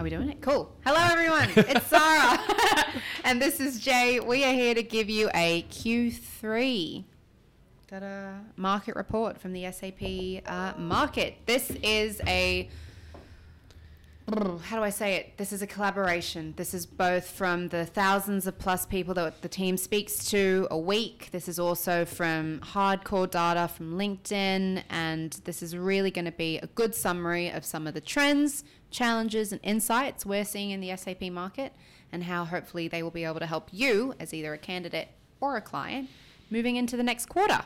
we doing it? Cool. Hello, everyone. It's Sarah. And this is Jay. We are here to give you a Q3 market report from the SAP market. This is how do I say it? This is a collaboration. This is both from the thousands of plus people that the team speaks to a week. This is also from hardcore data from LinkedIn. And this is really going to be a good summary of some of the trends, challenges, and insights we're seeing in the SAP market, and how hopefully they will be able to help you as either a candidate or a client moving into the next quarter.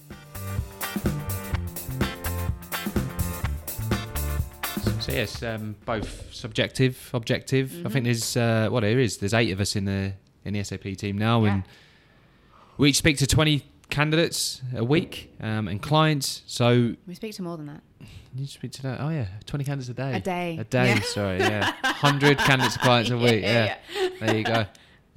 So yes, both subjective, objective. Mm-hmm. I think there's 8 of us in the SAP team now, and we each speak to 20 candidates a week and clients. So we speak to more than that. You speak to that? Oh yeah, 20 candidates a day. A day. Yeah. Sorry, yeah. 100 candidates and clients a week. Yeah. There you go.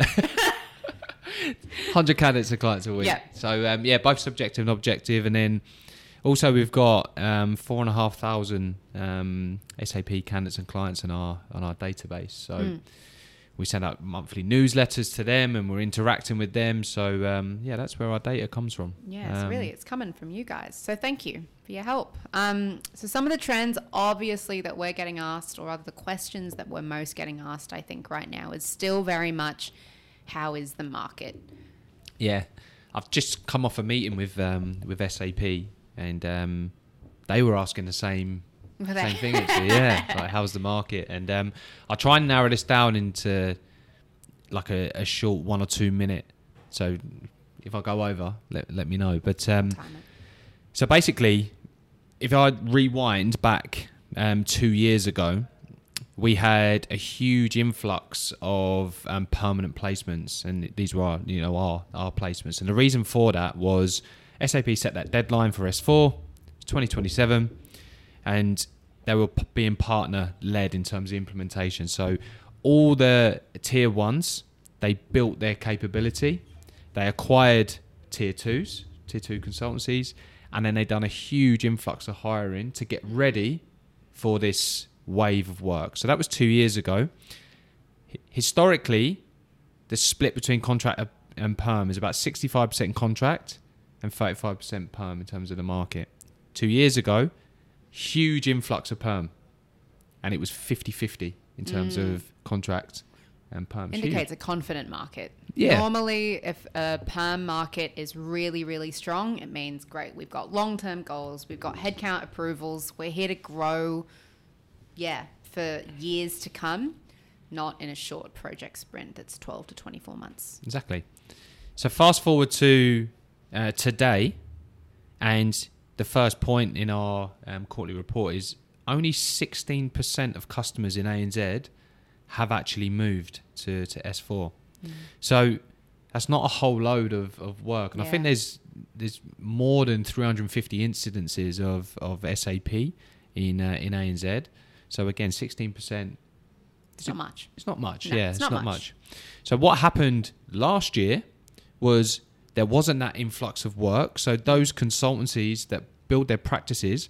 100 candidates and clients a week. Yeah. So both subjective and objective, and then also we've got 4,500 SAP candidates and clients on our database. So we send out monthly newsletters to them, and we're interacting with them. So that's where our data comes from. Yeah, it's coming from you guys. So thank you for your help. So some of the trends, obviously, that we're getting asked, or rather the questions that we're most getting asked, I think right now, is still very much, how is the market? Yeah, I've just come off a meeting with SAP, and they were asking the same thing actually. Like, how's the market? And I'll try and narrow this down into like a short 1 or 2 minute. So if I go over, let me know. But so basically, if I rewind back 2 years ago, we had a huge influx of permanent placements, and these were our placements. And the reason for that was SAP set that deadline for S4, 2027, and they were being partner-led in terms of implementation. So all the tier ones, they built their capability. They acquired tier two consultancies, and then they done a huge influx of hiring to get ready for this wave of work. So that was 2 years ago. Historically, the split between contract and perm is about 65% contract and 35% perm in terms of the market. 2 years ago, huge influx of perm, and it was 50-50 in terms of contract and perm. Indicates a confident market. Yeah. Normally, if a perm market is really, really strong, it means great. We've got long-term goals. We've got headcount approvals. We're here to grow, for years to come, not in a short project sprint that's 12 to 24 months. Exactly. So fast forward to today, and the first point in our quarterly report is only 16% of customers in ANZ have actually moved to S4. So that's not a whole load of work. And I think there's more than 350 incidences of SAP in ANZ. So again, 16%. It's not much. It's not much. No, it's not much. So what happened last year was there wasn't that influx of work. So those consultancies that build their practices,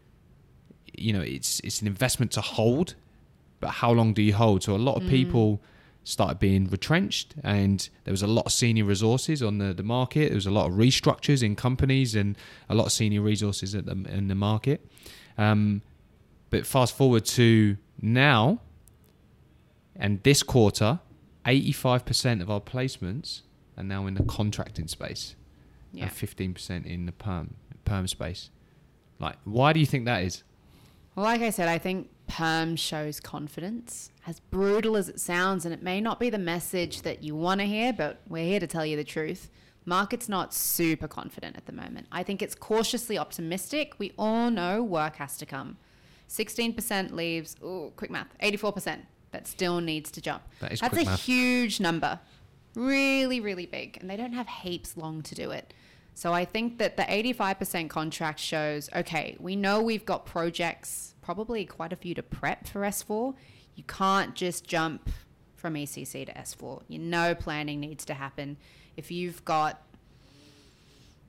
it's an investment to hold, but how long do you hold? So a lot of people started being retrenched, and there was a lot of senior resources on the market. There was a lot of restructures in companies and a lot of senior resources in the market. But fast forward to now, and this quarter, 85% of our placements are now in the contracting space, and 15% in the perm space. Like, why do you think that is? Well, like I said, I think perm shows confidence, as brutal as it sounds, and it may not be the message that you want to hear, but we're here to tell you the truth. Market's not super confident at the moment. I think it's cautiously optimistic. We all know work has to come. 16% leaves, quick math, 84%. That still needs to jump. That's a huge number. Really, really big. And they don't have heaps long to do it. So I think that the 85% contract shows, okay, we know we've got projects, probably quite a few to prep for S4. You can't just jump from ECC to S4. Planning needs to happen. If you've got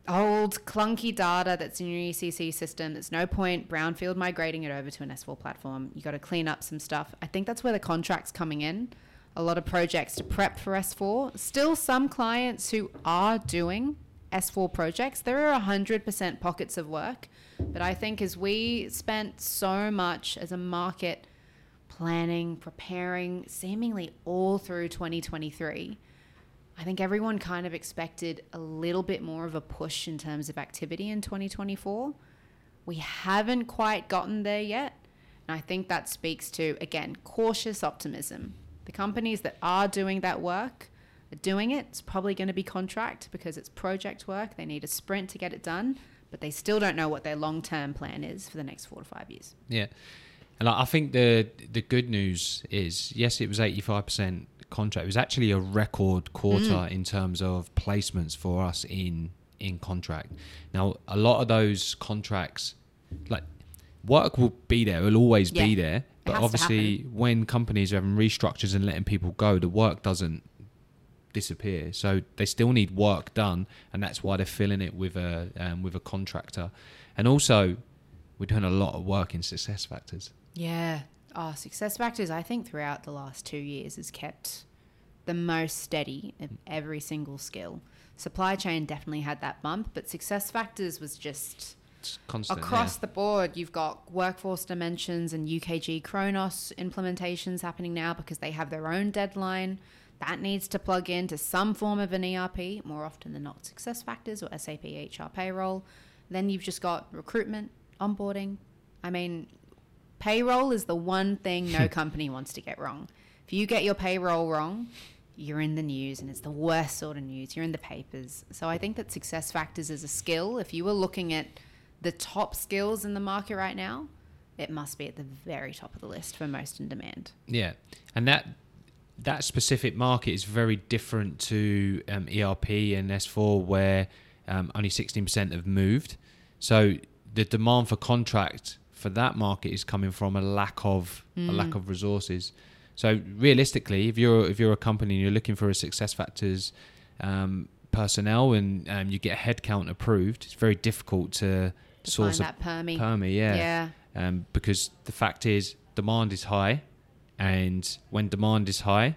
old clunky data that's in your ECC system. There's no point brownfield migrating it over to an S4 platform. You got to clean up some stuff. I think that's where the contract's coming in. A lot of projects to prep for S4. Still some clients who are doing S4 projects. There are 100% pockets of work. But I think as we spent so much as a market planning, preparing, seemingly all through 2023, I think everyone kind of expected a little bit more of a push in terms of activity in 2024. We haven't quite gotten there yet. And I think that speaks to, again, cautious optimism. The companies that are doing that work are doing it. It's probably going to be contract because it's project work. They need a sprint to get it done, but they still don't know what their long-term plan is for the next 4 to 5 years. Yeah. And I think the good news is, yes, it was 85% contract. It was actually a record quarter in terms of placements for us in contract. Now, a lot of those contracts, like, work will be there, it'll always be there, but obviously when companies are having restructures and letting people go, the work doesn't disappear, so they still need work done, and that's why they're filling it with a contractor. And also, we're doing a lot of work in SuccessFactors. SuccessFactors, I think throughout the last 2 years has kept the most steady in every single skill. Supply chain definitely had that bump, but SuccessFactors was just constant, across the board. You've got Workforce Dimensions and UKG Kronos implementations happening now because they have their own deadline. That needs to plug into some form of an ERP, more often than not SuccessFactors or SAP HR Payroll. Then you've just got recruitment, onboarding. I mean, payroll is the one thing no company wants to get wrong. If you get your payroll wrong, you're in the news, and it's the worst sort of news. You're in the papers. So I think that SuccessFactors is a skill. If you were looking at the top skills in the market right now, it must be at the very top of the list for most in demand. Yeah, and that specific market is very different to ERP and S4, where only 16% have moved. So the demand for contract for that market is coming from a lack of resources. So realistically, if you're a company and you're looking for a SuccessFactors personnel and you get a headcount approved, it's very difficult to source that permie. Because the fact is, demand is high, and when demand is high,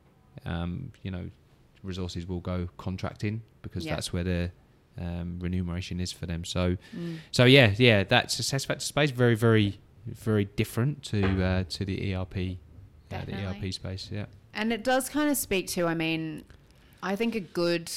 resources will go contracting because that's where the remuneration is for them. So that SuccessFactors space very, very, very different to the ERP. The ERP space, and it does kind of speak to, I think a good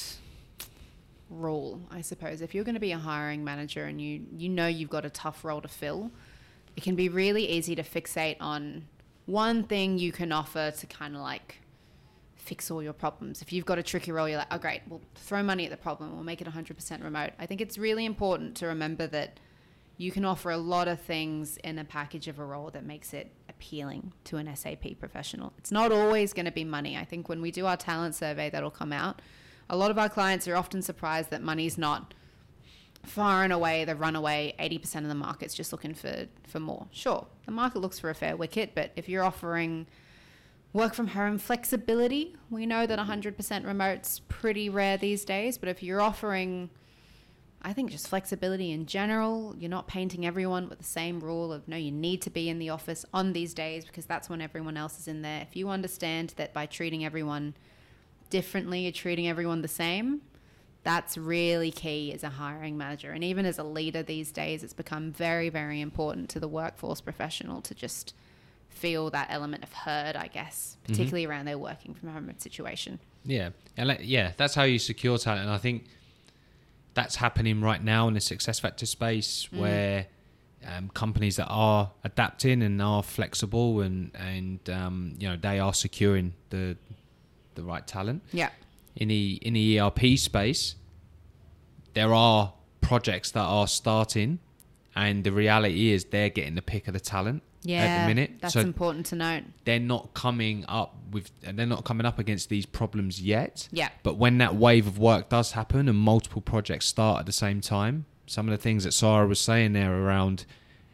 rule, I suppose, if you're going to be a hiring manager and you know you've got a tough role to fill, it can be really easy to fixate on one thing you can offer to kind of like fix all your problems. If you've got a tricky role, you're like, oh great, we'll throw money at the problem, we'll make it 100% remote. I think it's really important to remember that you can offer a lot of things in a package of a role that makes it appealing to an SAP professional. It's not always going to be money. I think when we do our talent survey that'll come out, a lot of our clients are often surprised that money's not far and away the runaway. 80% of the market's just looking for more. Sure, the market looks for a fair wicket, but if you're offering work from home flexibility, we know that 100% remote's pretty rare these days, but if you're offering, I think, just flexibility in general, you're not painting everyone with the same rule of, no, you need to be in the office on these days because that's when everyone else is in there. If you understand that by treating everyone differently, you're treating everyone the same, that's really key as a hiring manager. And even as a leader these days, it's become very, very important to the workforce professional to just feel that element of herd, I guess, particularly around their working from home situation. Yeah. And that's how you secure talent. And I think that's happening right now in the SuccessFactors space, where companies that are adapting and are flexible and they are securing the right talent. Yeah. In the ERP space, there are projects that are starting, and the reality is they're getting the pick of the talent at the minute. That's important to note. They're not coming up against these problems yet. Yeah. But when that wave of work does happen and multiple projects start at the same time, some of the things that Sarah was saying there around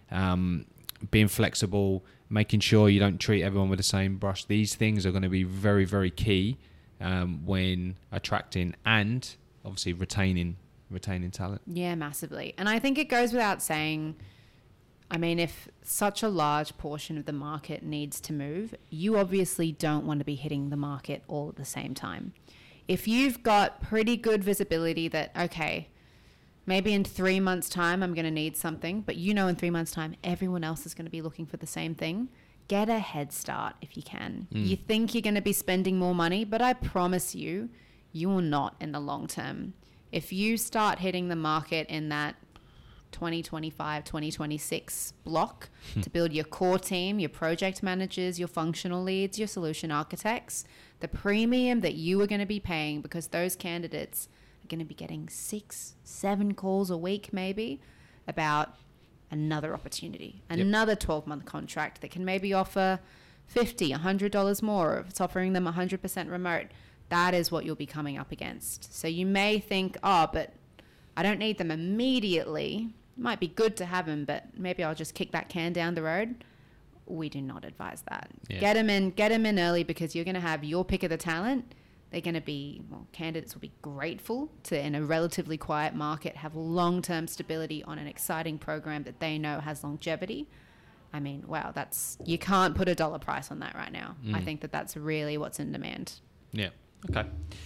being flexible, making sure you don't treat everyone with the same brush, these things are going to be very, very key when attracting and obviously retaining retaining talent. Yeah, massively. And I think it goes without saying, I mean, if such a large portion of the market needs to move, you obviously don't want to be hitting the market all at the same time. If you've got pretty good visibility that, okay, maybe in 3 months' time I'm going to need something, but you know in 3 months' time everyone else is going to be looking for the same thing, get a head start if you can. You think you're going to be spending more money, but I promise you, you will not in the long term. If you start hitting the market in that 2025, 2026 block to build your core team, your project managers, your functional leads, your solution architects, the premium that you are going to be paying, because those candidates are going to be getting 6-7 calls a week maybe about another opportunity, another 12-month contract that can maybe offer $50, $100 more if it's offering them 100% remote. That is what you'll be coming up against. So you may think, oh, but I don't need them immediately. It might be good to have them, but maybe I'll just kick that can down the road. We do not advise that. Yeah. Get them in early, because you're going to have your pick of the talent. They're going to be, candidates will be grateful to, in a relatively quiet market, have long-term stability on an exciting program that they know has longevity. I mean, wow, you can't put a dollar price on that right now. I think that that's really what's in demand. Yeah. Okay.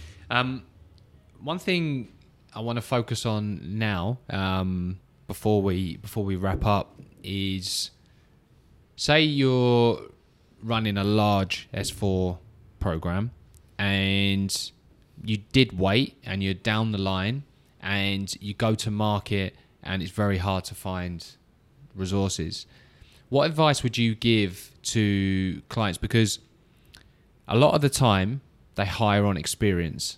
One thing I want to focus on now, before we wrap up, is, say you're running a large S4 program and you did wait and you're down the line and you go to market and it's very hard to find resources. What advice would you give to clients? Because a lot of the time they hire on experience.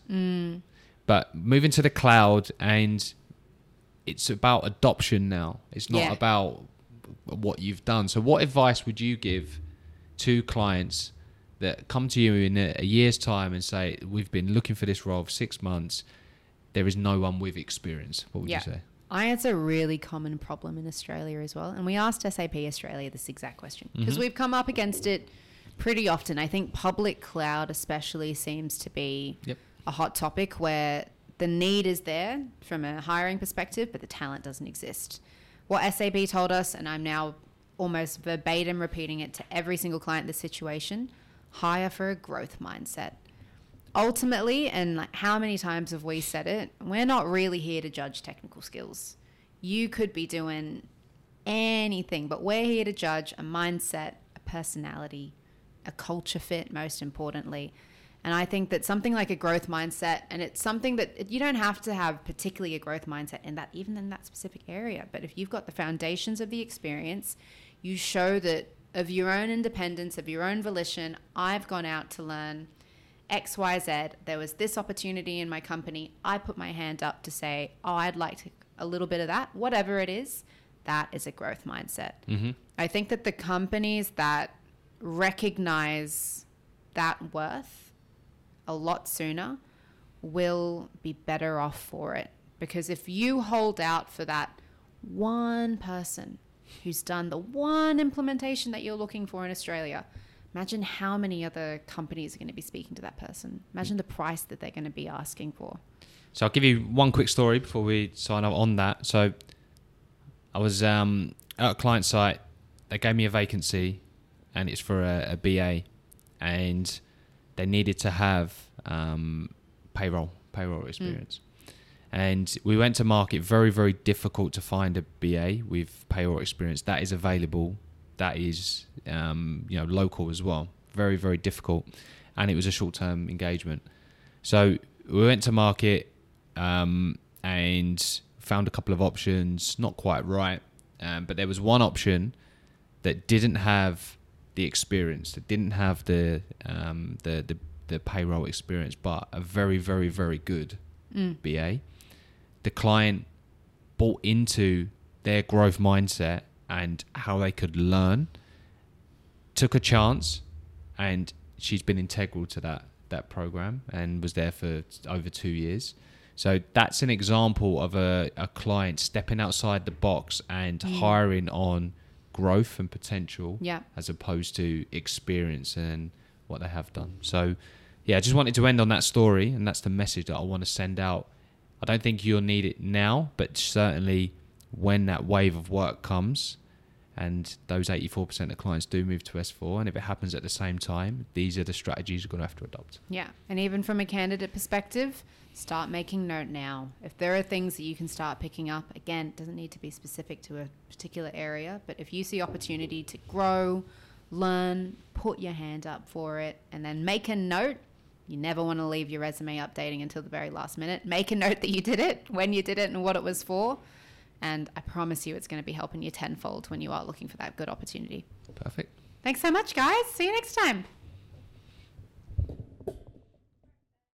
But moving to the cloud, and it's about adoption now. It's not about what you've done. So what advice would you give to clients that come to you in a year's time and say, we've been looking for this role for 6 months, there is no one with experience? What would you say? I think it's a really common problem in Australia as well. And we asked SAP Australia this exact question, because we've come up against it pretty often. I think public cloud especially seems to be a hot topic where the need is there from a hiring perspective, but the talent doesn't exist. What SAP told us, and I'm now almost verbatim repeating it to every single client in this situation, hire for a growth mindset. Ultimately, and like how many times have we said it, we're not really here to judge technical skills. You could be doing anything, but we're here to judge a mindset, a personality, a culture fit, most importantly. And I think that something like a growth mindset, and it's something that you don't have to have particularly a growth mindset in that, even in that specific area. But if you've got the foundations of the experience, you show that of your own independence, of your own volition, I've gone out to learn X, Y, Z. There was this opportunity in my company. I put my hand up to say, oh, I'd like a little bit of that, whatever it is. That is a growth mindset. I think that the companies that recognize that worth a lot sooner will be better off for it. Because if you hold out for that one person who's done the one implementation that you're looking for in Australia, imagine how many other companies are going to be speaking to that person. Imagine the price that they're going to be asking for. So I'll give you one quick story before we sign up on that. So I was at a client site. They gave me a vacancy, and it's for a BA, and they needed to have payroll experience. And we went to market. Very, very difficult to find a BA with payroll experience that is available, that is local as well. Very, very difficult. And it was a short-term engagement. So we went to market and found a couple of options, not quite right. But there was one option that didn't have the experience, that didn't have the payroll experience, but a very, very, very good BA. The client bought into their growth mindset and how they could learn, took a chance, and she's been integral to that program and was there for over 2 years. So that's an example of a client stepping outside the box and hiring on growth and potential as opposed to experience and what they have done. So I just wanted to end on that story, and that's the message that I want to send out. I don't think you'll need it now, but certainly when that wave of work comes and those 84% of clients do move to S4, and if it happens at the same time, these are the strategies you're going to have to adopt. Yeah. And even from a candidate perspective, start making note now. If there are things that you can start picking up, again, it doesn't need to be specific to a particular area, but if you see opportunity to grow, learn, put your hand up for it, and then make a note. You never want to leave your resume updating until the very last minute. Make a note that you did it, when you did it, and what it was for. And I promise you it's going to be helping you tenfold when you are looking for that good opportunity. Perfect. Thanks so much, guys. See you next time.